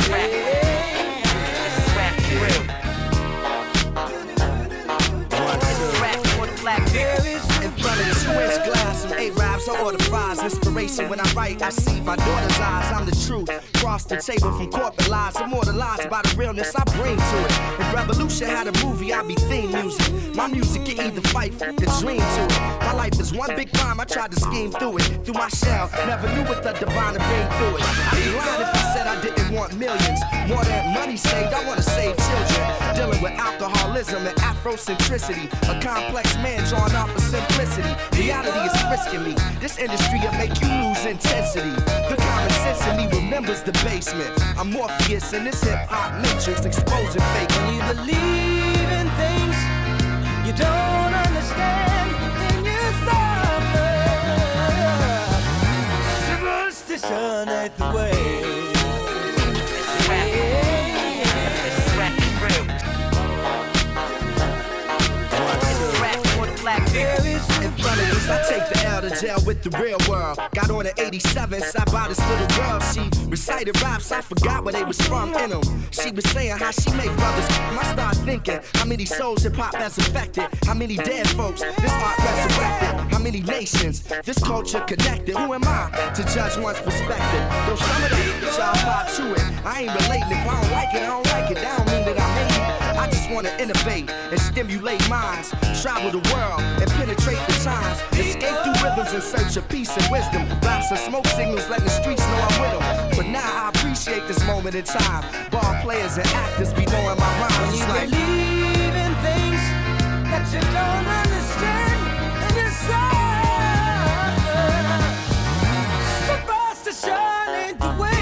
In front of 2-inch glass, some A-Rabs, I order fries. Inspiration when I write, I see my daughter's eyes. I'm the truth. Cross the table from corporate lies, immortalized by the realness I bring to it. If Revolution had a movie, I'd be theme music. My music can either fight for the dream to it. My life is one big crime, I tried to scheme through it. Through my shell, never knew what the divine to bring through it. I'd be lying if I said I didn't want millions. More than money saved, I wanna save children. Dealing with alcoholism and Afrocentricity. A complex man drawn off of simplicity. Reality is frisking me. This industry will make you lose intensity. The common sense in me remembers the basement. I'm Morpheus in this hip-hop matrix, exposing fake. When you believe in things you don't understand, then you suffer. Superstition ain't the way. In front of this, I take the L to jail with the real world. Got on an 87, sat by this little girl. She recited raps, I forgot where they was from in them. She was saying how she make brothers. And I start thinking, how many souls hip-hop has affected? How many dead folks this art resurrected? How many nations this culture connected? Who am I to judge one's perspective? Though some of that y'all apply to it, I ain't relating. If I don't like it, I don't like it. That don't mean that I hate it. I just wanna innovate and stimulate minds, travel the world and penetrate the times, escape through rhythms in search of peace and wisdom. Blasts and smoke signals letting the streets know I'm with them. But now I appreciate this moment in time. Ball players and actors be knowing my rhymes. When you like, believe in things that you don't understand, and you suffer. Superstition ain't the way.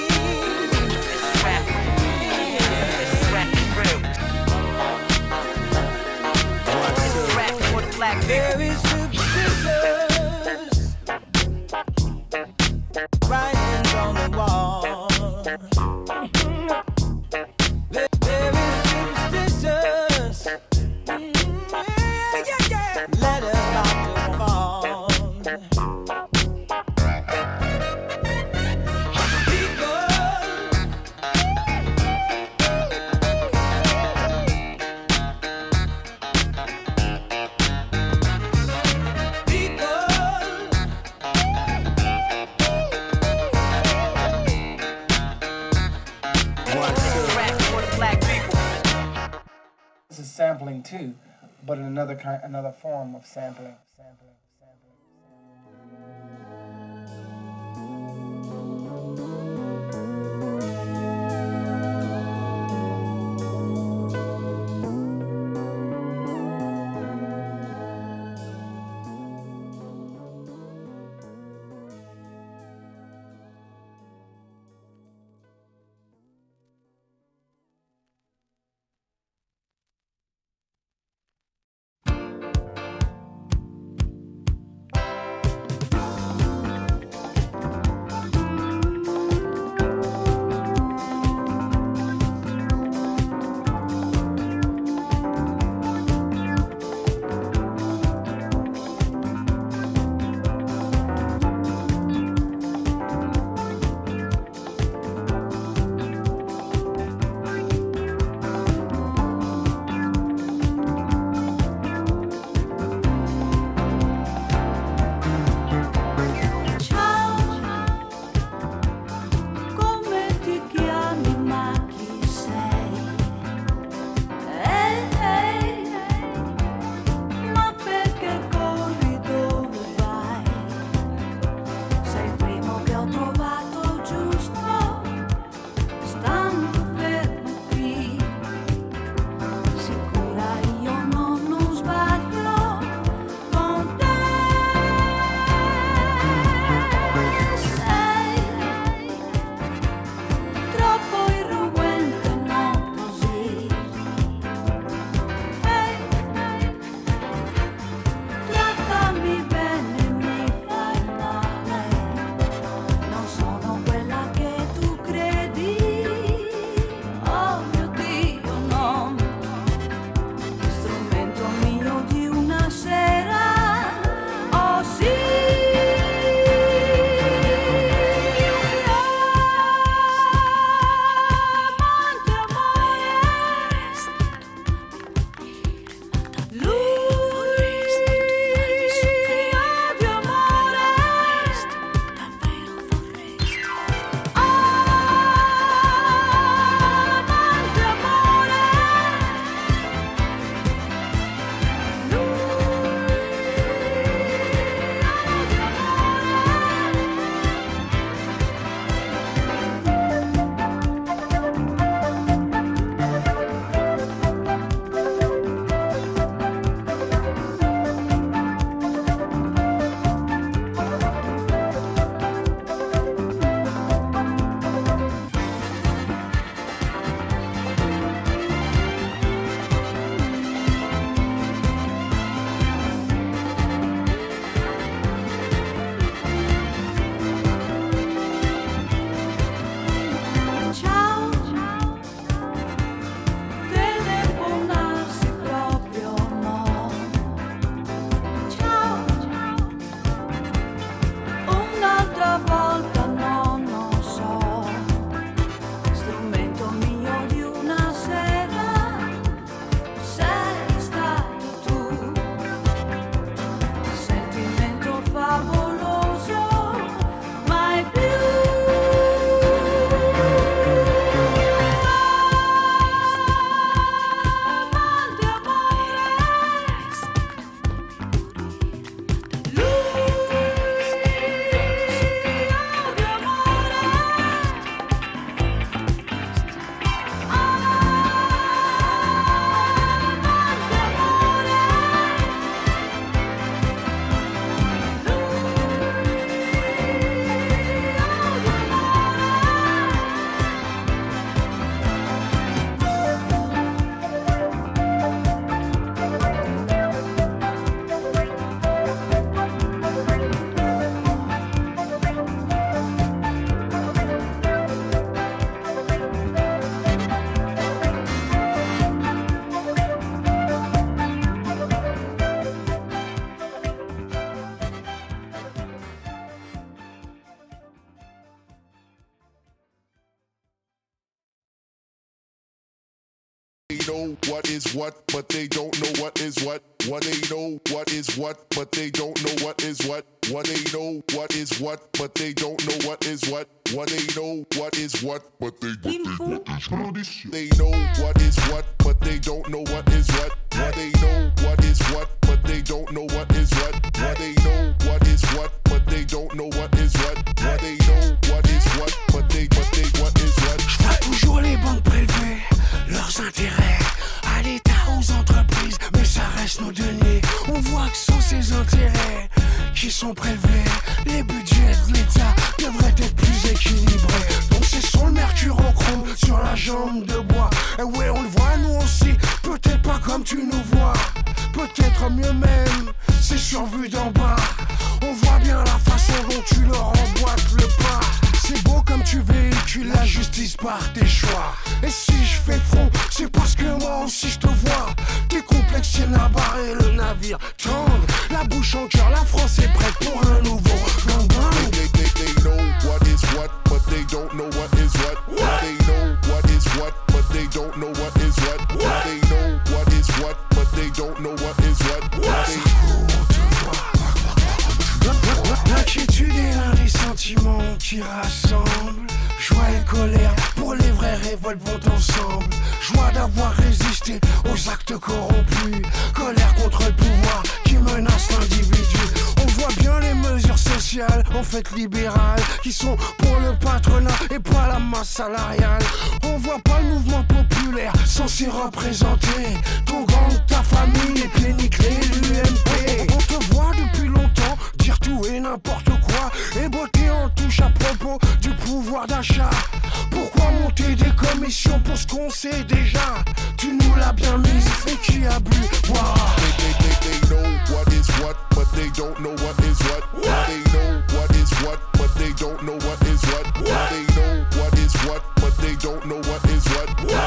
Very superstitious, writings on the wall. Very superstitious, letters about to fall. Sampling too, but in another form of sampling. know what is what, but they don't know what is what. What they know what is what, but they don't know what is what. What they know what is what, but they don't know what is what. What they know what is what, but they know what is what, but they don't know what is what. What they know what is what, but they don't know what is what. What they know what is what, but they don't know what is what. What they know what is what, but they what is what. Je vois toujours les banques prélever leurs intérêts à l'État, aux entreprises, mais ça reste nos deniers. On voit que sont ces intérêts qui sont prélevés. Les budgets de l'État devraient être plus équilibrés. Donc c'est sur le mercure en chrome, sur la jambe de bois. Et ouais, on le voit nous aussi, peut-être pas comme tu nous vois, peut-être mieux même, c'est survu d'en bas. On voit bien la façon dont tu leur emboîtes le pas. C'est beau comme tu véhicules la justice par tes choix. Et si je fais front, c'est parce que moi aussi je te vois. T'es complexé la barre et le navire tangue. La bouche en cœur, la France est prête pour un nouveau gangbang. They know what is what, but they don't know what is what. They know what is what, but they don't know what is what. They know what is what, but they don't know what is what. L'inquiétude est l'un des sentiments qui rassemblent. Joie et colère, pour les vraies révoltes vont ensemble. Joie d'avoir résisté aux actes corrompus. Colère contre le pouvoir qui menace l'individu. On voit bien les mesures sociales, en fait libérales, qui sont pour le patronat et pas la masse salariale. On voit pas le mouvement populaire censé représenter ton gang, ta famille, les cliniques, les l'UMP. On te voit depuis longtemps dire tout et n'importe quoi, et botter en touche à propos du pouvoir d'achat. Pourquoi monter des commissions pour ce qu'on sait déjà? Tu nous l'as bien mise et qui a bu? Wow. They know what is what, but they don't know what is what. They know what is what, but they don't know what is what. They know what is what, but they don't know what is what.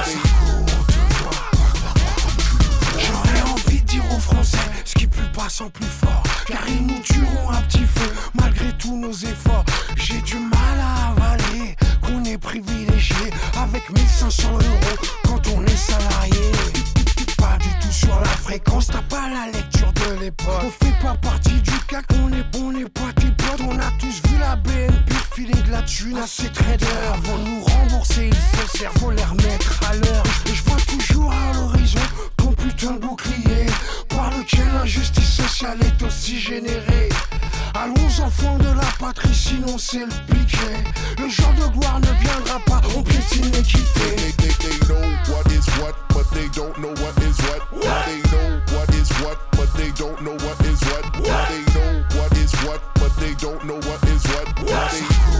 J'aurais envie de dire aux Français ce qui plus passe en plus fort, car ils nous tueront à petit feu malgré tous nos efforts. J'ai du mal à avaler qu'on est privilégié avec 1500 € quand on est salarié. Pas du tout sur la fréquence, t'as pas la lecture de l'époque. On fait pas partie du CAC, on est pas tes potes. On a tous vu la BNP filer de la thune à ces traders. Vont nous rembourser, il se sert, faut les remettre à l'heure. Et je vois toujours à l'horizon ton putain de bouclier par lequel l'injustice sociale est aussi générée. Allons enfants de la patrie, sinon c'est le piquet. Le jour de gloire ne viendra pas, on piétine l'équité. They know what is what, but they don't know what is what. They know what is what, but they don't know what is what. They know what is what, but they don't know what is what. They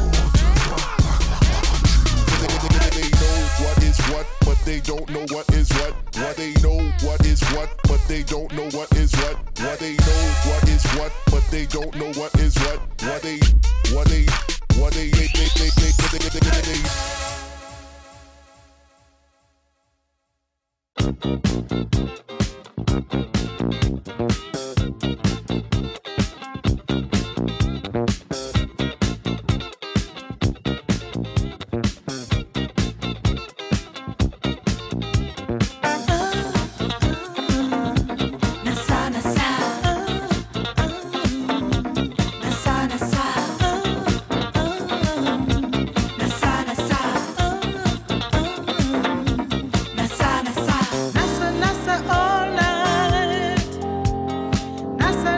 know what is what, but they don't know what is what. What they know what is what, but they don't know what is what. What they know what is what, but they don't know what is what. What they Nasa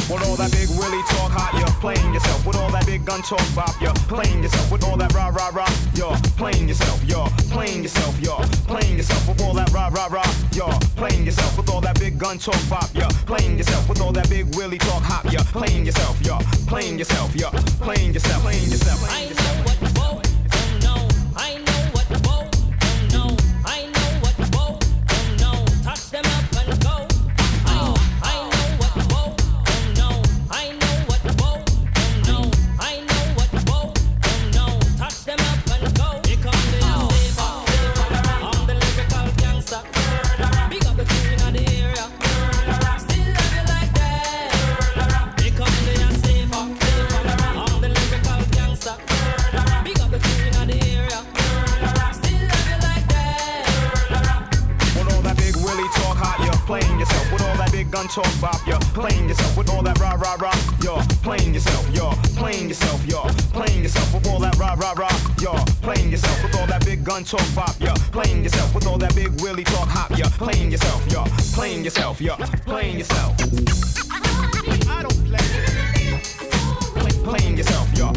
With all that big willy talk hot, you're playing yourself. With all that big gun talk bop, you're playing yourself. With all that rah rah rah, you're playing yourself. You're playing yourself. You're playing yourself. With all that rah rah rah, you're playing yourself. With all that big gun talk bop, you're playing yourself. With all that big willy talk hop, you're playing yourself. You're playing yourself. You're playing yourself. Playing yourself. I know what whoa, oh no. I know what whoa, oh no. I know what whoa, oh no. Touch them up and go. I know what whoa, oh no. I know what whoa, oh no. I know what whoa, oh no. Touch them up and go. Here come the saver, I'm the lyrical gangster. Big up the queen of the area. Still love you like that. Here come the saver, I'm the lyrical gangster. Big up the queen of the area. Still love you like that. With all that big willy talk hot, you're playing yourself. With all that big gun talk bop, you're playing yourself. With all that rah rah rah, you're playing yourself. You're playing yourself. You're playing yourself. With all that rah rah rah, you're playing yourself. With all that big gun talk bop, you're playing yourself. With all that big willy talk hop, you're playing yourself. You're playing yourself. You're playing yourself. I don't play. Playing yourself. You're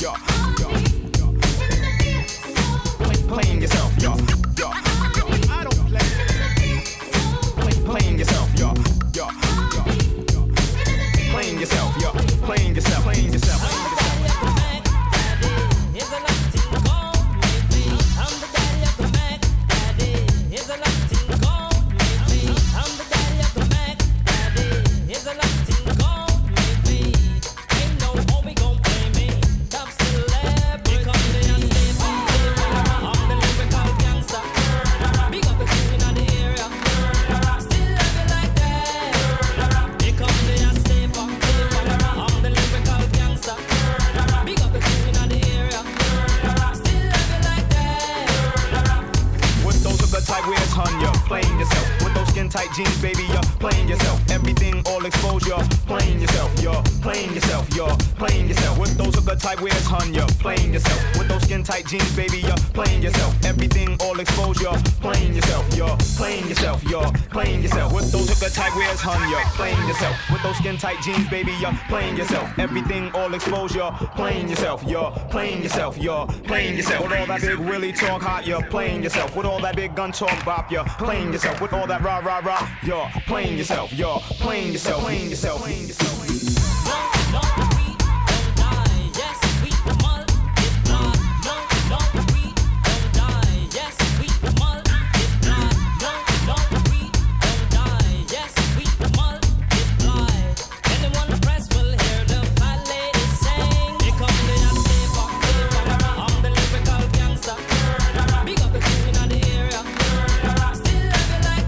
playing yourself. You're I don't play. Playing yourself. You're playing yourself. You're playing yourself. Playing yourself. Here's a Latin gold, maybe. I'm the daddy of the Mac, daddy. Here's a Latin gold, maybe. I'm the daddy of the Mac, daddy. Here's a Latin gold, maybe. Ain't no homie gon' play me. Top celeb, here come the unstable. I'm the lyrical gangster. Big up the queen of the area. Still love you like that. Here come the unstable. I'm the lyrical gangster. Big up the queen of the area. Still love you like that. With those hooker tight wears, hun, you're playing yourself. With those skin tight jeans, baby, you're playing yourself. Everything all exposed, you're playing yourself. You're playing yourself. You're playing yourself. With those hooker tight wears, hun, you're playing yourself. With those skin tight jeans, baby, you're playing yourself. Everything all exposed, you're playing yourself. You're playing yourself. You're playing yourself. With those hooker tight wears, hun, you're playing yourself. With those skin tight jeans, baby, you're playing yourself. Everything all exposed, you're playing yourself. You're playing yourself. You're playing yourself. With all that big willy talk hot, you're playing yourself. With all that big gun talk bop, you're playing yourself. With all that rah rah rah, you're playing yourself. You're playing yourself. Playing yourself. Playing yourself. No, we don't die. Yes, we multiply. No, we don't die. Yes, we multiply. No, we don't die. Yes, we multiply. Anyone press will hear the fat lady sing. Here come the saver. I'm the lyrical gangster. Big up the queen of the area. Still love you like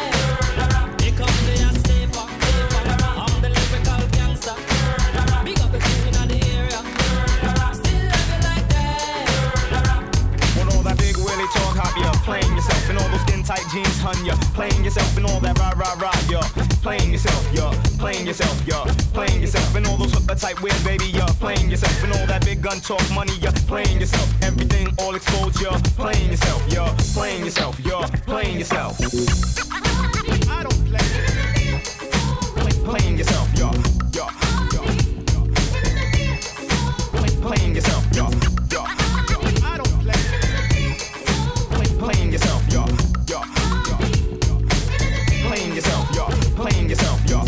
that. Here come the saver. I'm the lyrical gangster. Big up the queen of the area. Still love you like that. With all that big willy talk hop, you're playing yourself. And all those skin tight jeans, hun, you're playing yourself. And all that rah rah rah, you're playing yourself. You're playing yourself. You're playing yourself. And all those hooker tight weird, baby, you're playing yourself. And all that big gun talk money, you're playing yourself. Everything all exposed, you're playing yourself. You're playing yourself. You're playing yourself. I don't play. Playing yourself. You're playing yourself. You're I don't play. Playing yourself. You're playing yourself. You're playing yourself. You're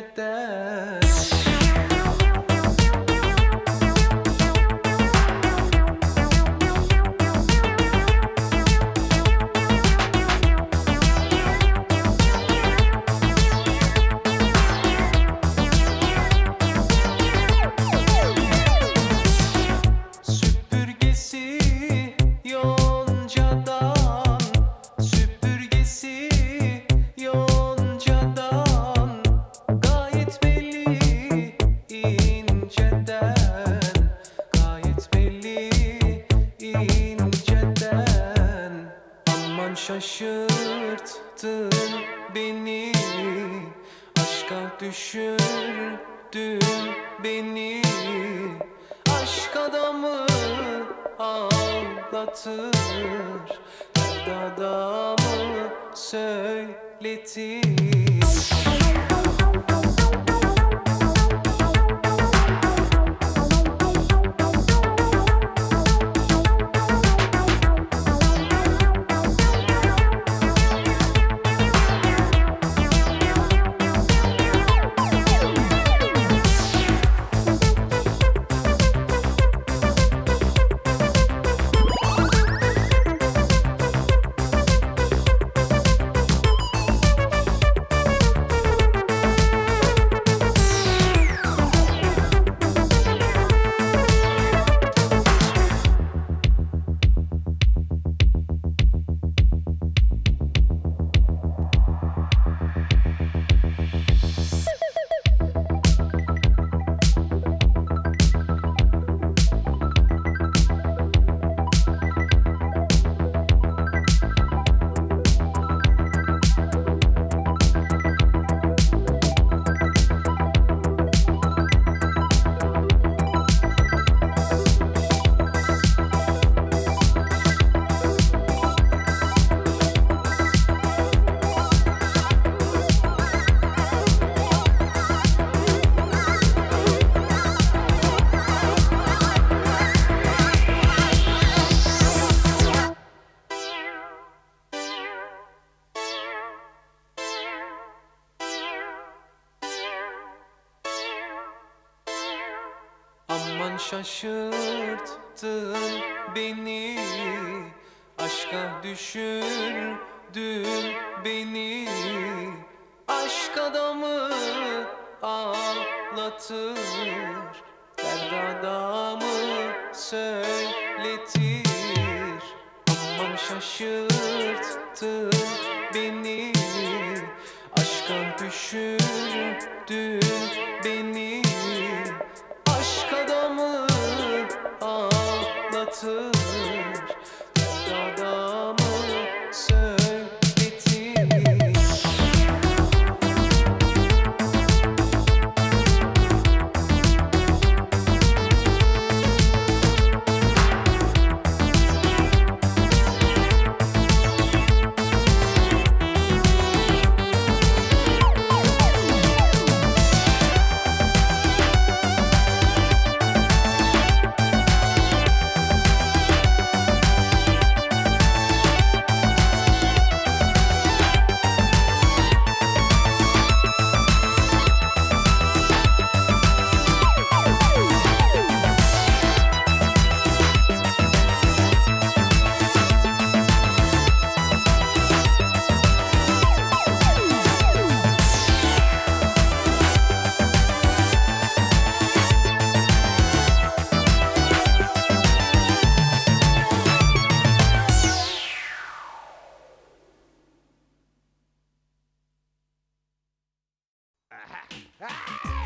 inceden. Süpürgesi yoncadan, süpürgesi yoncadan, gayet belli inceden, gayet belli inceden. Aman şaşırttın beni, aşka düşürdün beni. Aşk adamı ağlatır, dert adamı söyletir. Aman şaşırttın beni, aşka düşürdün beni. Aşk adamı ağlatır, dert adamı söyletir. Aman şaşırttın beni, aşka düşürdün beni. Aşk adamı ağlatır, dert adamı söyletir. Ah!